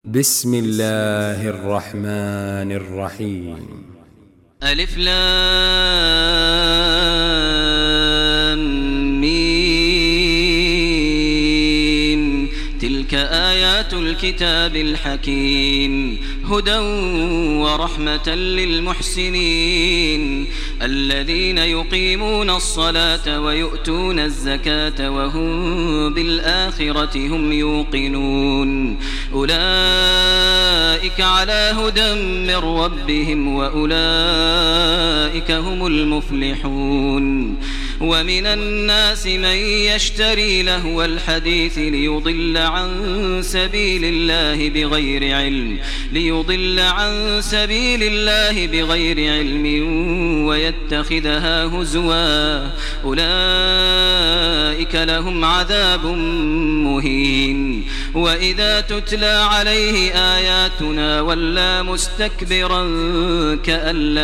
بسم الله الرحمن الرحيم. ألف لام ميم. تلك آيات الكتاب الحكيم هدى ورحمة للمحسنين الذين يقيمون الصلاة ويؤتون الزكاة وهم بالآخرة هم يوقنون أولئك على هدى من ربهم وأولئك هم المفلحون. ومن الناس من يشتري لهو الحديث ليضل عن سبيل الله بغير علم ويتخذها هزوا أولئك لهم عذاب مهين. وإذا تتلى عليه آياتنا ولى مستكبرا كأن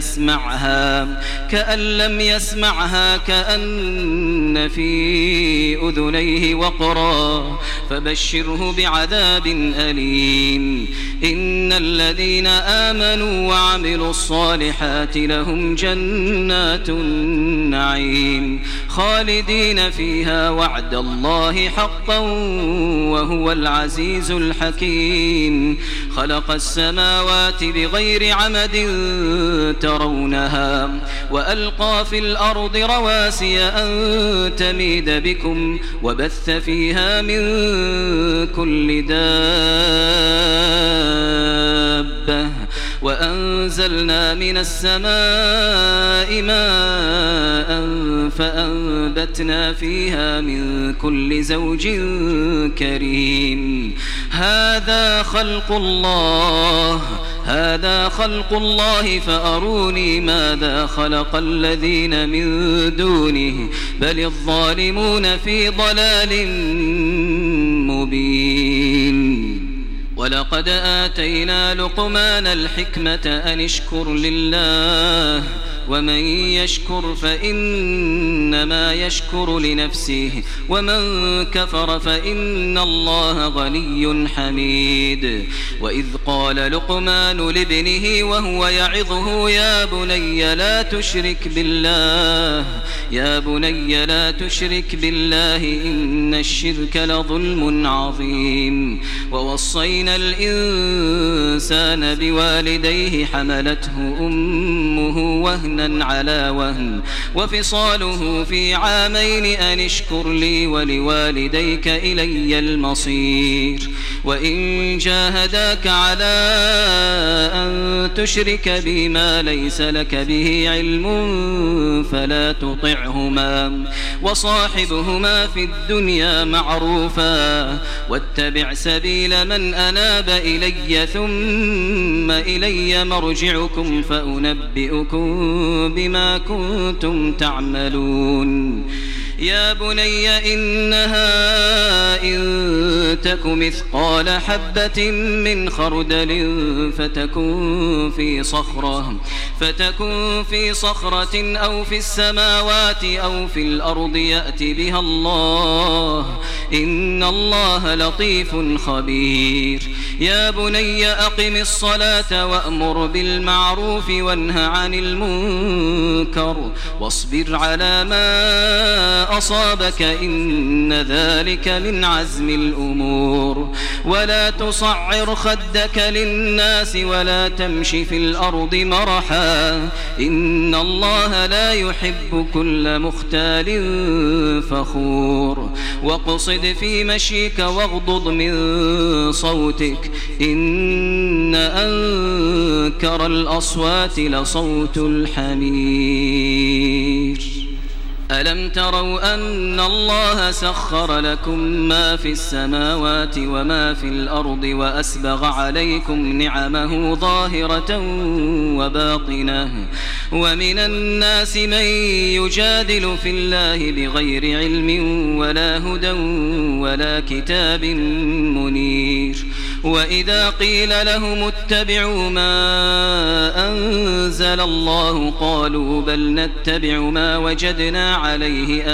لم يسمعها كأن في أذنيه وقرا فبشره بعذاب أليم. إن الذين آمنوا وعملوا الصالحات لهم جنات النعيم خالدين فيها وعد الله حقا وهو العزيز الحكيم. خلق السماوات بغير عمد ترونها وألقى في الأرض رواسي أن تميد بكم وبث فيها من كل دابة وأنزلنا من السماء ماء فأنبتنا فيها من كل زوج كريم. هذا خلق الله فأروني ماذا خلق الذين من دونه بل الظالمون في ضلال مبين. ولقد آتينا لقمان الحكمة أن اشكر لله ومن يشكر فإنما يشكر لنفسه ومن كفر فإن الله غني حميد. وإذ قال لقمان لابنه وهو يعظه يا بني لا تشرك بالله إن الشرك لظلم عظيم. ووصينا الإنسان بوالديه حملته أمه وهنا على وهن وفصاله في عامين أن اشكر لي ولوالديك إلي المصير. وإن جاهداك على أن تشرك بي ما ليس لك به علم فلا تطعهما وصاحبهما في الدنيا معروفا واتبع سبيل من أناب إلي ثم إلي مرجعكم فأنبئكم بما كنتم تعملون. يا بني إنها إن تك مثقال حبة من خردل فتكن في صخرة أو في السماوات أو في الأرض يأت بها الله إن الله لطيف خبير. يا بني أقم الصلاة وأمر بالمعروف وانه عن المنكر واصبر على ما أصابك إن ذلك من عزم الأمور. ولا تصعر خدك للناس ولا تمش في الأرض مرحا إن الله لا يحب كل مختال فخور. واقصد في مشيك واغضض من صوتك إن أنكر الأصوات لصوت الحمير. ألم تروا أن الله سخر لكم ما في السماوات وما في الأرض وأسبغ عليكم نعمه ظاهرة وباطنة ومن الناس من يجادل في الله بغير علم ولا هدى ولا كتاب منير. وإذا قيل لهم اتبعوا ما أنزل الله قالوا بل نتبع ما وجدنا عليه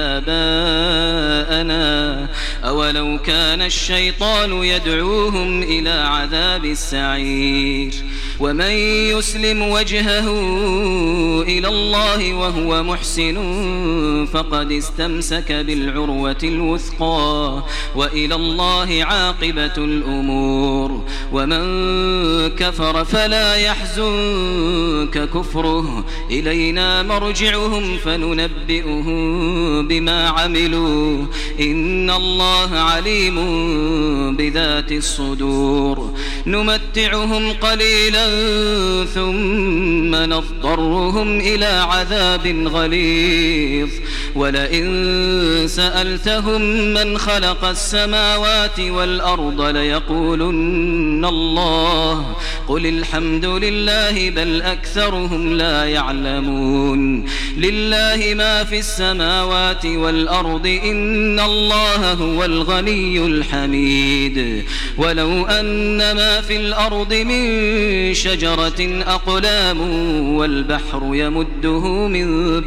آباءنا أولو كان الشيطان يدعوهم إلى عذاب السعير ومن يسلم وجهه إلى الله وهو محسن فقد استمسك بالعروة الوثقى وإلى الله عاقبة الأمور ومن كفر فلا يحزنك كفره إلينا مرجعهم فننبئهم بما عملوا إن الله عليم بذات الصدور نمتعهم قليلا ثم نضطرهم إلى عذاب غليظ ولئن سألتهم من خلق السماوات والأرض ليقولن الله قل الحمد لله بل أكثرهم لا يعلمون لله ما في السماوات والأرض إن الله هو الغني الحميد ولو أن ما في الأرض من شجرة أقلام والبحر يمده من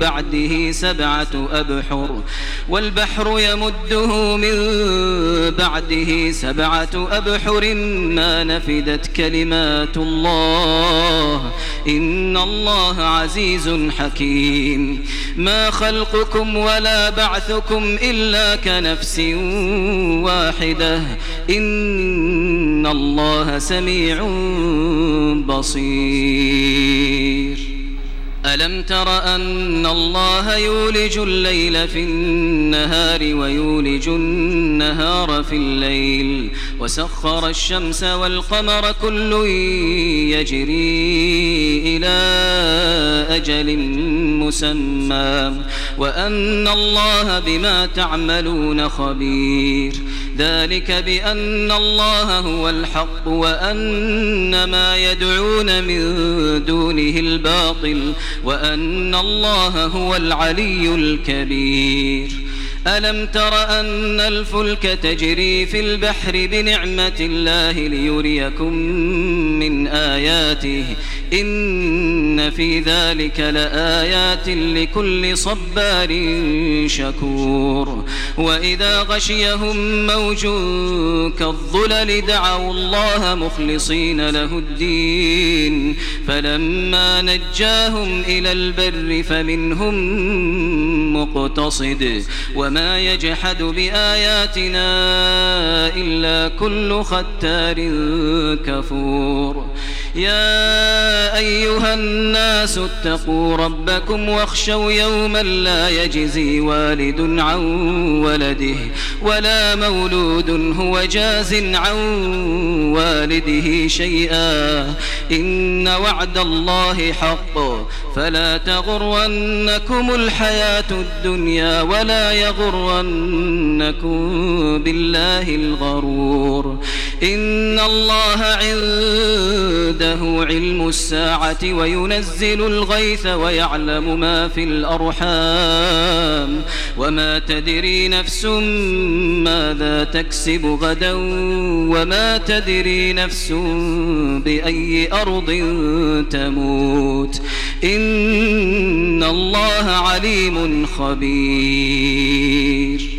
بعده سبعة أبحر ما نفدت كلمات الله إن الله عزيز حكيم ما خلقكم ولا بعثكم إلا كنفس واحدة إن الله سميع بصير ألم تر أن الله يولج الليل في النهار ويولج النهار في الليل وسخر الشمس والقمر كل يجري إلى أجل مسمى وأن الله بما تعملون خبير ذلك بأن الله هو الحق وأن ما يدعون من دونه الباطل وأن الله هو العلي الكبير ألم تر أن الفلك تجري في البحر بنعمة الله ليريكم من آياته إن في ذلك لآيات لكل صبار شكور وإذا غشيهم موج كالظلل دعوا الله مخلصين له الدين فلما نجاهم إلى البر فمنهم مقتصد وما يجحد بآياتنا إلا كل ختار كفور يا أيها الناس اتقوا ربكم واخشوا يوما لا يجزي والد عن ولده ولا مولود هو جاز عن والده شيئا إن وعد الله حق فلا تغرنكم الحياة الدنيا ولا يغرنكم بالله الغرور إن الله عنده علم الساعة وينزل الغيث ويعلم ما في الأرحام وما تدري نفس ماذا تكسب غدا وما تدري نفس بأي أرض تموت إن الله عليم خبير